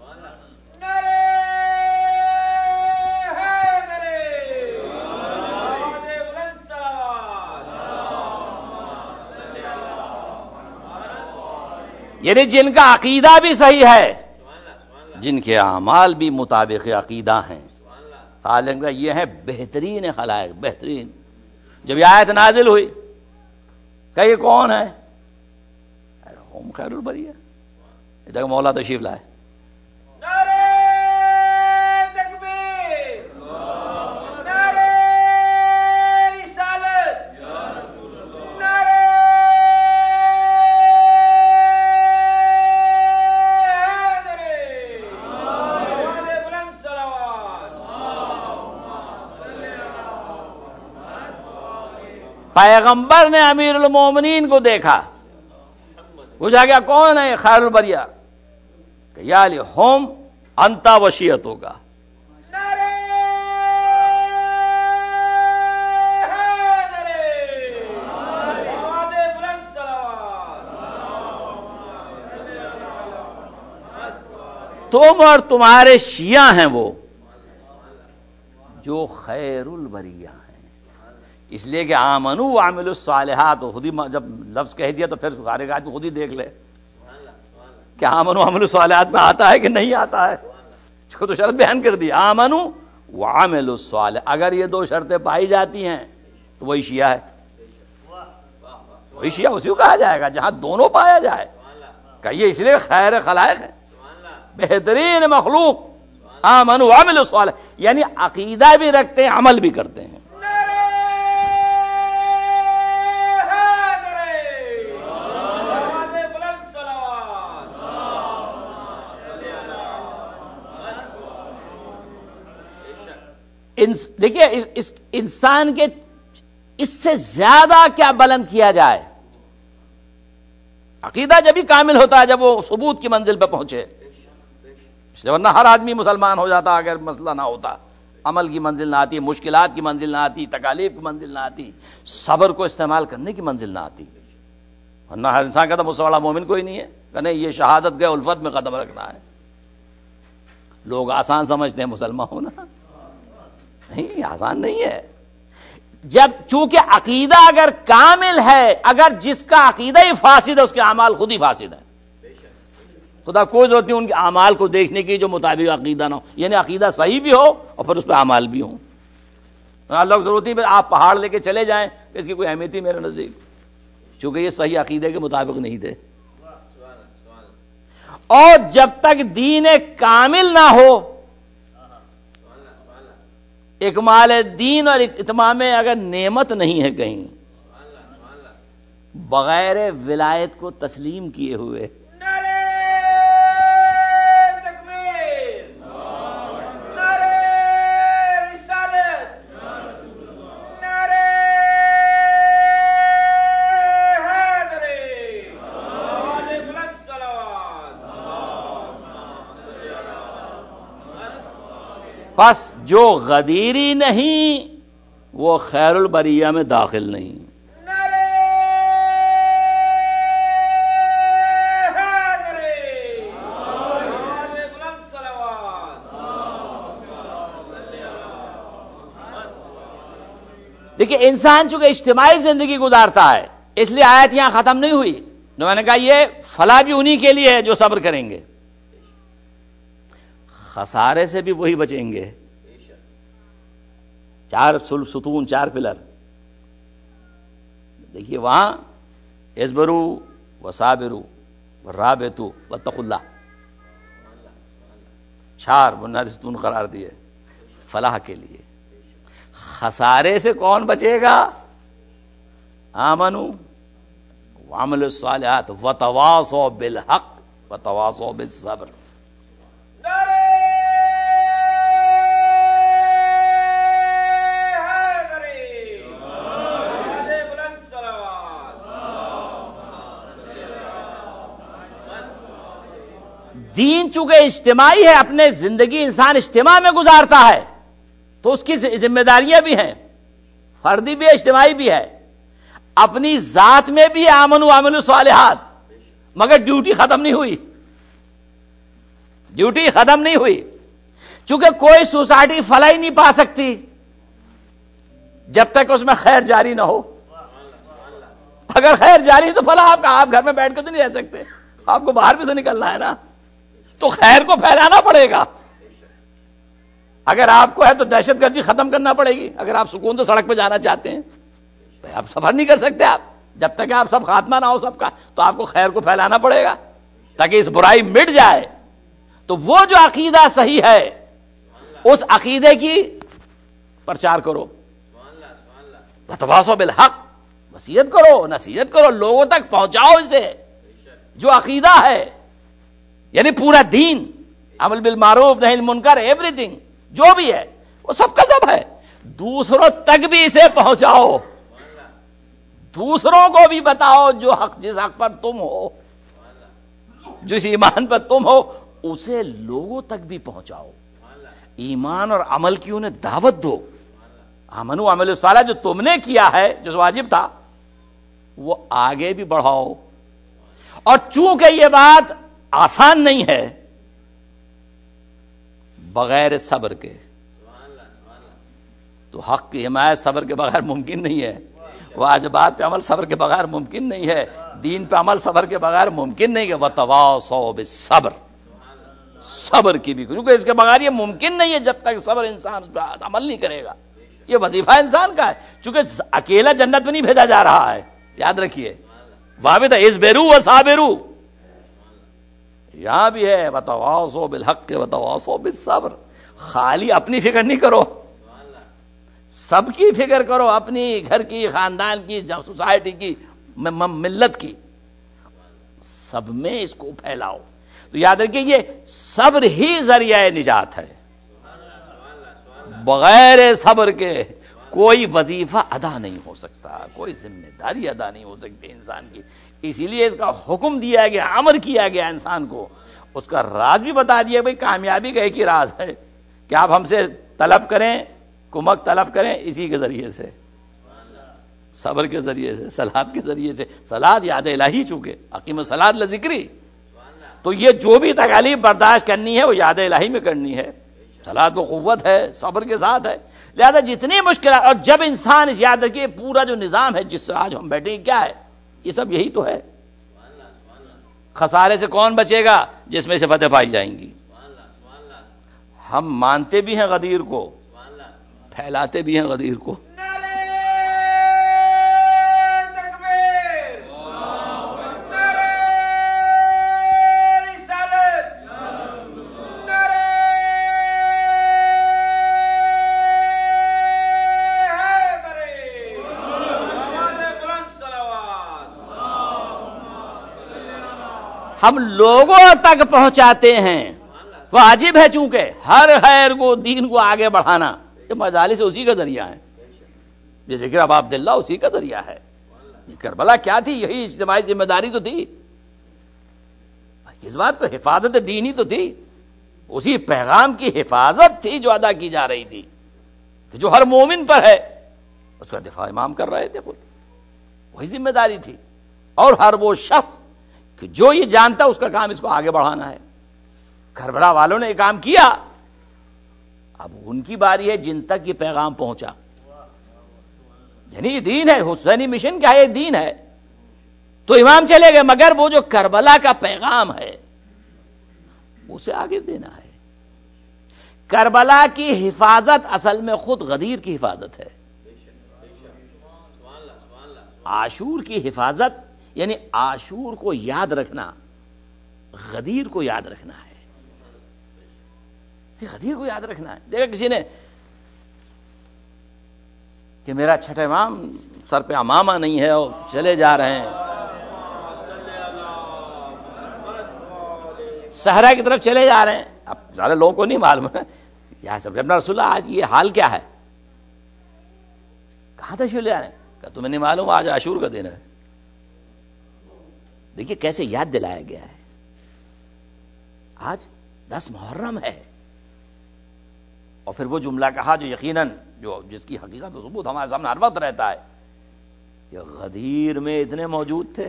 یعنی جن کا عقیدہ بھی صحیح ہے، جن کے اعمال بھی مطابق عقیدہ ہیں، خالق کا یہ ہے بہترین خلائق. بہترین. جب یہ آیت نازل ہوئی کہ یہ کون ہے؟ ہم خیر البریہ. ادھر مولا تشریف لائے. پیغمبر نے امیر المومنین کو دیکھا، پوچھا گیا کون ہے خیر البریہ؟ کہ یا علی ہم انتا وشیتوں کا. تم اور تمہارے شیعہ ہیں وہ جو خیر البریہ ہیں. اس لیے کہ آمنو وعملوا الصالحات، خود ہی جب لفظ کہہ دیا تو پھر سارے آدمی خود ہی دیکھ لے کہ آمنو وعملوا الصالحات میں آتا ہے کہ نہیں آتا ہے. اس کو تو شرط بیان کر دی، آمنو وعملوا الصالحات. اگر یہ دو شرطیں پائی جاتی ہیں تو وہی شیعہ ہے. وہی شیعہ اسی کو کہا جائے گا جہاں دونوں پایا جائے. کہیے اس لیے خیر خلائق ہے، بہترین مخلوق. آمنو وعملوا الصالحات یعنی عقیدہ بھی رکھتے ہیں، عمل بھی کرتے ہیں. دیکھیے اس انسان کے اس سے زیادہ کیا بلند کیا جائے. عقیدہ جب ہی کامل ہوتا ہے جب وہ ثبوت کی منزل پہ پہنچے. اس لیے ورنہ ہر آدمی مسلمان ہو جاتا اگر مسئلہ نہ ہوتا. عمل کی منزل نہ آتی، مشکلات کی منزل نہ آتی، تکالیف کی منزل نہ آتی، صبر کو استعمال کرنے کی منزل نہ آتی. ورنہ ہر انسان کا تو مجھ سے بڑا مومن کوئی نہیں ہے کہ نہیں یہ شہادت گئے الفت میں قدم رکھنا ہے. لوگ آسان سمجھتے ہیں مسلمان ہونا، نہیں آسان نہیں ہے. جب چونکہ عقیدہ اگر کامل ہے، اگر جس کا عقیدہ ہی فاسد ہے اس کے اعمال خود ہی فاسد ہیں. خدا کوئی ضرورت نہیں ان کے اعمال کو دیکھنے کی جو مطابق عقیدہ نہ ہو. یعنی عقیدہ صحیح بھی ہو اور پھر اس پہ اعمال بھی ہوں. اللہ کو ضرورت نہیں آپ پہاڑ لے کے چلے جائیں کہ اس کی کوئی اہمیت ہی میرے نزدیک، چونکہ یہ صحیح عقیدے کے مطابق نہیں تھے. اور جب تک دین کامل نہ ہو، اکمال دین اور اتمام اگر نعمت نہیں ہے کہیں، بغیر ولایت کو تسلیم کیے ہوئے، بس جو غدیری نہیں وہ خیر البریہ میں داخل نہیں. دیکھیں انسان چونکہ اجتماعی زندگی گزارتا ہے، اس لیے آیت یہاں ختم نہیں ہوئی. جو میں نے کہا یہ فلاح بھی انہی کے لیے ہے جو صبر کریں گے، خسارے سے بھی وہی بچیں گے. چار ستون، چار پلر دیکھیے وہاں، اصبروا وصابروا ورابطوا واتقوا اللہ، چار بنیادی ستون قرار دیے فلاح کے لیے. خسارے سے کون بچے گا؟ آمنوا وعملوا الصالحات وتواصوا بالحق وتواصوا بالصبر. دین چونکہ اجتماعی ہے، اپنے زندگی انسان اجتماع میں گزارتا ہے تو اس کی ذمہ داریاں بھی ہیں، فردی بھی ہے اجتماعی بھی ہے. اپنی ذات میں بھی آمنوا وعملوا الصالحات، مگر ڈیوٹی ختم نہیں ہوئی، ڈیوٹی ختم نہیں ہوئی، چونکہ کوئی سوسائٹی فلاح ہی نہیں پا سکتی جب تک اس میں خیر جاری نہ ہو۔ اگر خیر جاری تو فلاح آپ کا، آپ گھر میں بیٹھ کے تو نہیں رہ سکتے، آپ کو باہر بھی تو نکلنا ہے نا، تو خیر کو پھیلانا پڑے گا۔ اگر آپ کو ہے تو دہشت گردی ختم کرنا پڑے گی، اگر آپ سکون سے سڑک پہ جانا چاہتے ہیں، آپ سفر نہیں کر سکتے، آپ جب تک آپ سب خاتمہ نہ ہو سب کا، تو آپ کو خیر کو پھیلانا پڑے گا تاکہ اس برائی مٹ جائے۔ تو وہ جو عقیدہ صحیح ہے اس عقیدے کی پرچار کرو، وتواصوا بالحق، وصیت کرو، نصیحت کرو، لوگوں تک پہنچاؤ اسے جو عقیدہ ہے، یعنی پورا دین، عمل بالمعروف نہی عن المنکر، ایوری تھنگ جو بھی ہے وہ سب کا سب ہے، دوسروں تک بھی اسے پہنچاؤ، دوسروں کو بھی بتاؤ جو حق، جس حق پر تم ہو، جس ایمان پر تم ہو، اسے لوگوں تک بھی پہنچاؤ، ایمان اور عمل کی انہیں دعوت دو، آمنوا وعملوا الصالحات جو تم نے کیا ہے، جو واجب تھا، وہ آگے بھی بڑھاؤ۔ اور چونکہ یہ بات آسان نہیں ہے بغیر صبر کے، تو حق کی حمایت صبر کے بغیر ممکن نہیں ہے، واجبات پہ عمل صبر کے بغیر ممکن نہیں ہے، دین پہ عمل صبر کے بغیر ممکن نہیں ہے، وتواصوا بالصبر، صبر کی بھی، کیونکہ اس کے بغیر یہ ممکن نہیں ہے جب تک صبر انسان اس پہ عمل نہیں کرے گا۔ یہ وظیفہ انسان کا ہے، چونکہ اکیلا جنت میں نہیں بھیجا جا رہا ہے، یاد رکھیے، وہاں بھی تھا اصبروا وصابروا، یہاں بھی ہے وتواصوا بالحق وتواصوا بالصبر۔ خالی اپنی فکر نہیں کرو، سب کی فکر کرو، اپنی گھر کی، خاندان کی، سوسائٹی کی، ملت کی، سب میں اس کو پھیلاؤ۔ تو یاد رکھیے یہ صبر ہی ذریعہ نجات ہے، بغیر صبر کے کوئی وظیفہ ادا نہیں ہو سکتا، کوئی ذمہ داری ادا نہیں ہو سکتی انسان کی۔ اسی لیے اس کا حکم دیا گیا، امر کیا گیا انسان کو، اس کا راز بھی بتا دیا، بھائی کامیابی کا ایک ہی راز ہے کہ آپ ہم سے طلب کریں، کمک طلب کریں، اسی کے ذریعے سے، صبر کے ذریعے سے، صلات کے ذریعے سے۔ صلات یاد الہی، چونکہ اقیم الصلاۃ لذکری، تو یہ جو بھی تکالیف برداشت کرنی ہے وہ یاد الہی میں کرنی ہے، صلات کو قوت ہے، صبر کے ساتھ ہے، لہذا جتنی مشکلات، اور جب انسان اس یاد رکھیے پورا جو نظام ہے جس سے آج ہم بیٹھے ہیں کیا ہے، یہ سب یہی تو ہے۔ خسارے سے کون بچے گا؟ جس میں سے فتح پائی جائیں گی۔ ہم مانتے بھی ہیں غدیر کو، پھیلاتے بھی ہیں غدیر کو۔ ہم لوگوں تک پہنچاتے ہیں، واجب ہے، چونکہ ہر خیر کو، دین کو آگے بڑھانا، یہ مجالس اسی کا ذریعہ ہے، یہ ذکر اب عبداللہ اسی کا ذریعہ ہے۔ یہ کربلا کیا تھی؟ یہی اجتماعی ذمہ داری تو تھی، اس بات کو حفاظت دینی تو تھی، اسی پیغام کی حفاظت تھی جو ادا کی جا رہی تھی، کہ جو ہر مومن پر ہے اس کا دفاع امام کر رہے تھے خود، وہی ذمہ داری تھی۔ اور ہر وہ شخص کہ جو یہ جانتا اس کا کام اس کو آگے بڑھانا ہے۔ کربلا والوں نے یہ کام کیا، اب ان کی باری ہے جن تک یہ پیغام پہنچا، یعنی یہ دین ہے، حسینی مشن کیا ہے، یہ دین ہے، تو امام چلے گئے، مگر وہ جو کربلا کا پیغام ہے اسے آگے دینا ہے۔ کربلا کی حفاظت اصل میں خود غدیر کی حفاظت ہے، عاشور کی حفاظت یعنی عاشور کو یاد رکھنا، غدیر کو یاد رکھنا ہے، غدیر کو یاد رکھنا ہے۔ دیکھا کسی نے کہ میرا چھٹا امام سر پہ امامہ نہیں ہے اور چلے جا رہے ہیں صحرا کی طرف چلے جا رہے ہیں، اب سارے لوگوں کو نہیں معلوم ہے یا سب اپنا رسول اللہ آج یہ حال کیا ہے، کہاں تشریف لے جا رہے ہیں؟ کہ تمہیں نہیں معلوم آج عاشور کا دن ہے۔ دیکھیے کیسے یاد دلایا گیا ہے، آج دس محرم ہے، اور پھر وہ جملہ کہا جو یقیناً جو جس کی حقیقت و ثبوت ہمارے سامنے ہر وقت رہتا ہے یہ غدیر میں اتنے موجود تھے،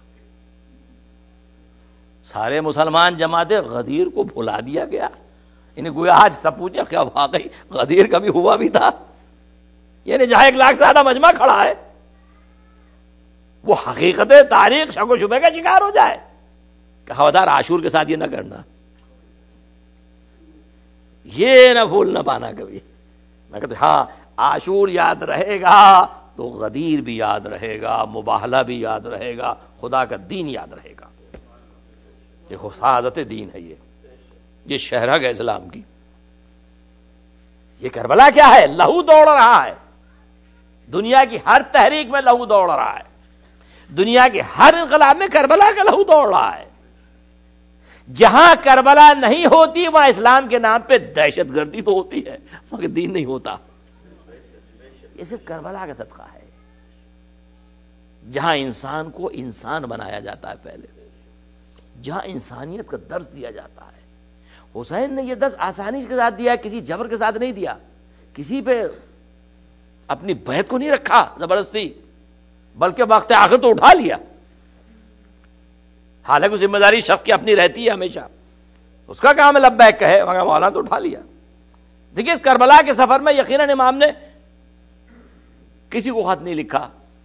سارے مسلمان جمع تھے، غدیر کو بھلا دیا گیا. انہیں گویا آج سب پوچھا کیا واقعی غدیر کبھی ہوا بھی تھا؟ یعنی جہاں ایک لاکھ سے زیادہ مجمع کھڑا ہے وہ حقیقت تاریخ شک و شبہ کا شکار ہو جائے کہ خبردار عاشور کے ساتھ یہ نہ کرنا، یہ نہ بھول نہ پانا کبھی. میں کہتا ہاں عاشور یاد رہے گا تو غدیر بھی یاد رہے گا، مباہلہ بھی یاد رہے گا، خدا کا دین یاد رہے گا. یہ حفاظت دین ہے، یہ یہ شہرگ ہے اسلام کی. یہ کربلا کیا ہے؟ لہو دوڑ رہا ہے، دنیا کی ہر تحریک میں لہو دوڑ رہا ہے، دنیا کے ہر انقلاب میں کربلا کا لہو دوڑ رہا ہے. جہاں کربلا نہیں ہوتی وہاں اسلام کے نام پہ دہشت گردی تو ہوتی ہے مگر دین نہیں ہوتا. یہ صرف کربلا کا صدقہ ہے جہاں انسان کو انسان بنایا جاتا ہے، پہلے جہاں انسانیت کا درس دیا جاتا ہے. حسین نے یہ درس آسانی کے ساتھ دیا، کسی جبر کے ساتھ نہیں دیا، کسی پہ اپنی بیعت کو نہیں رکھا زبردستی، بلکہ وقت آخر تو اٹھا لیا. حالانکہ ذمہ داری شخص کی اپنی رہتی ہے ہمیشہ، اس کا کام ہے لبیک کہے، مگر مولانا تو اٹھا لیا. دیکھیے اس کربلا کے سفر میں یقیناً امام نے کسی کو خط نہیں لکھا،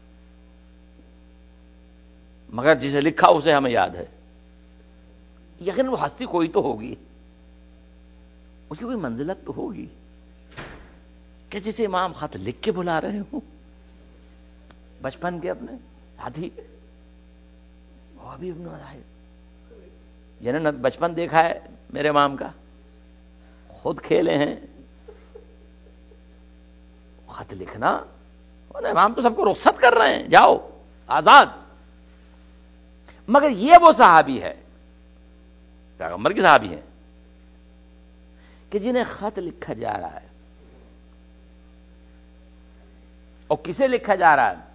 مگر جسے لکھا اسے ہمیں یاد ہے. یقیناً وہ ہستی کوئی تو ہوگی، اس کی کوئی منزلت تو ہوگی کہ جسے امام خط لکھ کے بلا رہے ہوں. بچپن کے اپنے ساتھی وہ ابھی ابن مذاہب جنہوں نے بچپن دیکھا ہے میرے امام کا، خود کھیلے ہیں، خط لکھنا امام تو سب کو رخصت کر رہے ہیں، جاؤ آزاد. مگر یہ وہ صحابی ہے، پیغمبر کے صحابی ہیں کہ جنہیں خط لکھا جا رہا ہے. اور کسے لکھا جا رہا ہے؟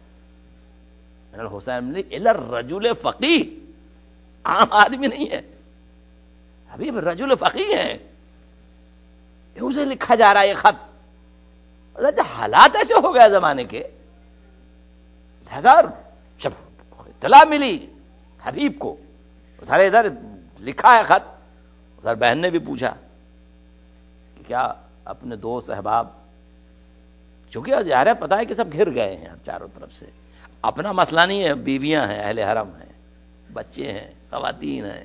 حسین الا رجل فقیہ، عام آدمی نہیں ہے، حبیب رجل فقیہ ہے، اسے لکھا جا رہا ہے یہ خط. حالات ایسے ہو گئے زمانے کے، ہزار جب اطلاع ملی حبیب کو، سارے ادھر لکھا ہے خط. ادھر بہن نے بھی پوچھا کہ کیا اپنے دوست احباب، چونکہ ظاہر ہے پتہ ہے کہ سب گھر گئے ہیں اب چاروں طرف سے، اپنا مسئلہ نہیں ہے، بیویاں ہیں، اہل حرم ہیں، بچے ہیں، خواتین ہیں.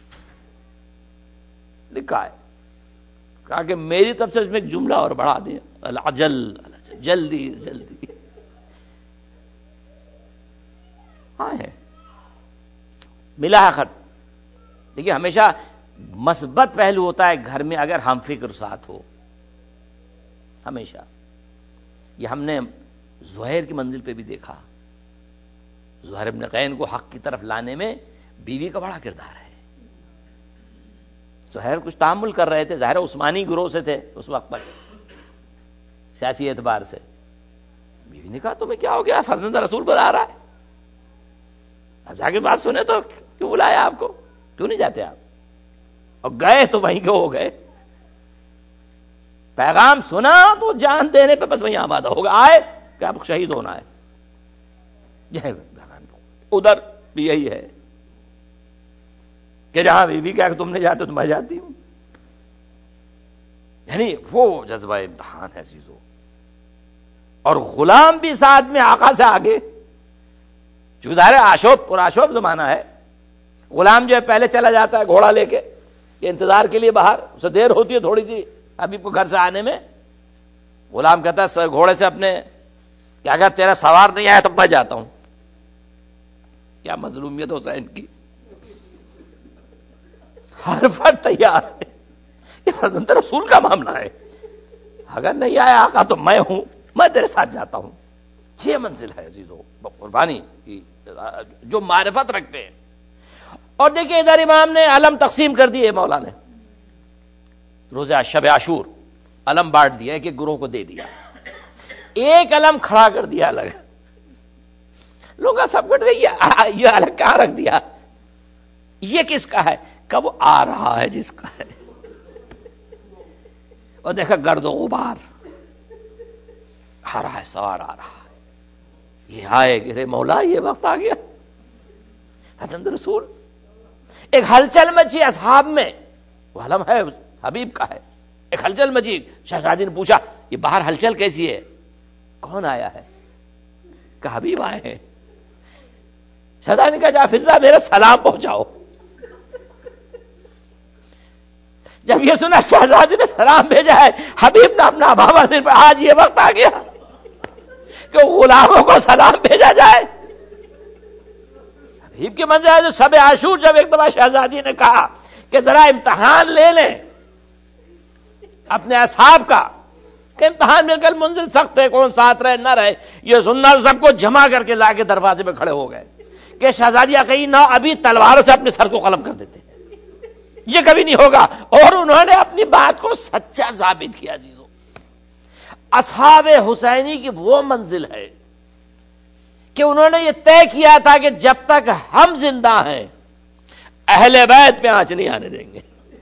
لکھا ہے، کہا کہ میری طرف سے اس میں ایک جملہ اور بڑھا دیا، العجل، جلدی جلدی. ہاں ہے، ملا ہے خط. دیکھیے ہمیشہ مثبت پہلو ہوتا ہے گھر میں اگر ہم فکر ساتھ ہو، ہمیشہ. یہ ہم نے زہیر کی منزل پہ بھی دیکھا، زہیر ابن قین کو حق کی طرف لانے میں بیوی کا بڑا کردار ہے. زہیر کچھ تعامل کر رہے تھے، ظاہر عثمانی گروہ سے تھے اس وقت پر سیاسی اعتبار سے. بیوی نے کہا تمہیں کیا ہو گیا، فرزند رسول پر آ رہا ہے، اب جا کے بات سنے تو کیوں بلایا آپ کو، کیوں نہیں جاتے آپ؟ اور گئے تو وہیں کے ہو گئے، پیغام سنا تو جان دینے پہ بس وہیں آباد ہوگا. آئے کہ آپ شہید ہونا ہے، یہ ادھر بھی یہی ہے کہ جہاں بیوی کہا کہ تم نے جاتے تو میں جاتی ہوں. یعنی وہ جذبہ امتحان ہے عزیزو. اور غلام بھی ساتھ میں آقا سے آگے، چونکہ ظاہر آشوب اور آشوب زمانہ ہے. غلام جو ہے پہلے چلا جاتا ہے گھوڑا لے کے، یہ انتظار کے لیے باہر، اسے دیر ہوتی ہے تھوڑی سی ابھی کو گھر سے آنے میں. غلام کہتا ہے گھوڑے سے اپنے کہ اگر تیرا سوار نہیں آیا تو میں جاتا ہوں. کیا مظلومیت حسین کی، ہر فرد تیار ہے. یہ فرزند رسول کا معاملہ ہے، اگر نہیں آیا آقا تو میں ہوں، میں تیرے ساتھ جاتا ہوں. یہ منزل ہے عزیزو، قربانی جو معرفت رکھتے ہیں. اور دیکھیں ادھر امام نے علم تقسیم کر دیے، مولا نے روزہ شب عاشور علم بانٹ دیا، ایک ایک گروہ کو دے دیا. ایک علم کھڑا کر دیا الگ. لوگ سب کٹ گئی، یہ الگ کہاں رکھ دیا، یہ کس کا ہے؟ کب آ رہا ہے جس کا ہے. اور دیکھا گرد و غبار آ رہا ہے، سوار آ رہا ہے. یہ آئے کہ مولا یہ وقت آ گیا. حضرت رسول ایک ہلچل مچی اصحاب میں، وہ علم ہے حبیب کا ہے، ایک ہلچل مچی. شہزادی نے پوچھا یہ باہر ہلچل کیسی ہے؟ کون آیا ہے؟ کہ حبیب آئے ہیں. شہزادی نے کہا جا فضا میرا سلام پہنچاؤ. جب یہ سنا شہزادی نے سلام بھیجا ہے، حبیب نے اپنا بابا سر پہ، آج یہ وقت آ گیا کہ غلاموں کو سلام بھیجا جائے. حبیب کے منظر ہے جو شب عاشور جب ایک دفعہ شہزادی نے کہا کہ ذرا امتحان لے لیں اپنے اصحاب کا، کہ امتحان مل کر منزل سخت ہے، کون ساتھ رہے نہ رہے. یہ سننا سب کو جمع کر کے لا کے دروازے پہ کھڑے ہو گئے کہ شہزادی کہیں نہ ابھی تلواروں سے اپنے سر کو قلم کر دیتے، یہ کبھی نہیں ہوگا. اور انہوں نے اپنی بات کو سچا ثابت کیا. عزیزو، اصحاب حسینی کی وہ منزل ہے کہ انہوں نے یہ طے کیا تھا کہ جب تک ہم زندہ ہیں اہل بیت پہ آنچ نہیں آنے دیں گے.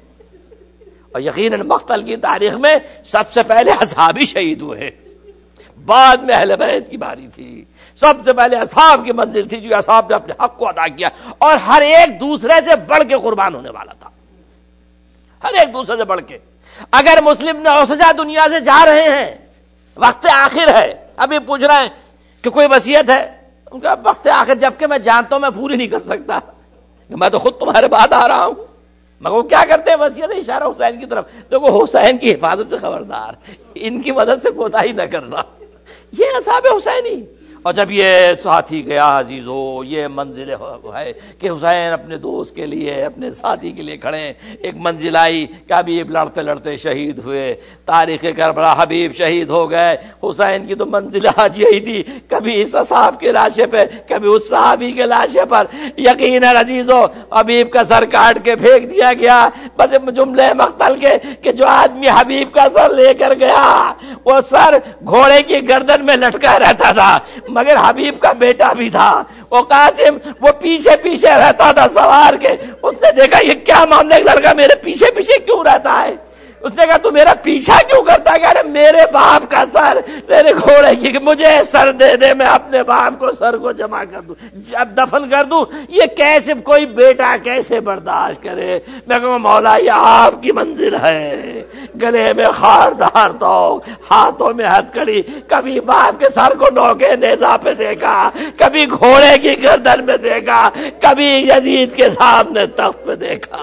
اور یقیناً مقتل کی تاریخ میں سب سے پہلے اصحابی شہید ہوئے، بعد میں اہل بیت کی باری تھی. سب سے پہلے اصحاب کی منزل تھی جو اصحاب نے اپنے حق کو ادا کیا، اور ہر ایک دوسرے سے بڑھ کے قربان ہونے والا تھا، ہر ایک دوسرے سے بڑھ کے. اگر مسلم نوسجا دنیا سے جا رہے ہیں، وقت آخر ہے، ابھی پوچھ رہے ہیں کہ کوئی وصیت ہے، ان کا وقت آخر جبکہ میں جانتا ہوں میں پوری نہیں کر سکتا، میں تو خود تمہارے بعد آ رہا ہوں. مگر وہ کیا کرتے ہیں؟ وصیت اشارہ حسین کی طرف. دیکھو حسین کی حفاظت سے خبردار، ان کی مدد سے کوتاہی نہ کرنا. یہ اصحاب حسینی. اور جب یہ ساتھی گیا عزیزو، یہ منزل ہے کہ حسین اپنے دوست کے لیے، اپنے ساتھی کے لیے کھڑے. ایک منزل آئی کہ حبیب لڑتے لڑتے شہید ہوئے، تاریخ کربلا حبیب شہید ہو گئے. حسین کی تو منزل آج یہی تھی، کبھی اس اصحاب کے لاشے پہ، کبھی اس صحابی کے لاشے پر. یقیناً عزیزو حبیب کا سر کاٹ کے پھینک دیا گیا. بس جملے مقتل کے کہ جو آدمی حبیب کا سر لے کر گیا وہ سر گھوڑے کی گردن میں لٹکا رہتا تھا، مگر حبیب کا بیٹا بھی تھا وہ قاسم، وہ پیچھے پیچھے رہتا تھا سوار کے. اس نے دیکھا یہ کیا معاملہ، ایک لڑکا میرے پیچھے پیچھے کیوں رہتا ہے؟ اس نے کہا تو میرا پیچھا کیوں کرتا ہے؟ کہ ارے میرے باپ کا سر تیرے گھوڑے کی، مجھے سر دے دے، میں اپنے باپ کو سر کو جمع کر دوں، جب دفن کر دوں. یہ کیسے کوئی بیٹا کیسے برداشت کرے؟ میں کہوں مولا یہ آپ کی منزل ہے، گلے میں خاردار تو ہاتھوں میں ہتھکڑی. کبھی باپ کے سر کو نوکے نیزہ پہ دیکھا، کبھی گھوڑے کی گردن میں دیکھا، کبھی یزید کے سامنے تخت پہ دیکھا.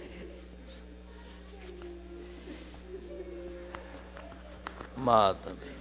ماتم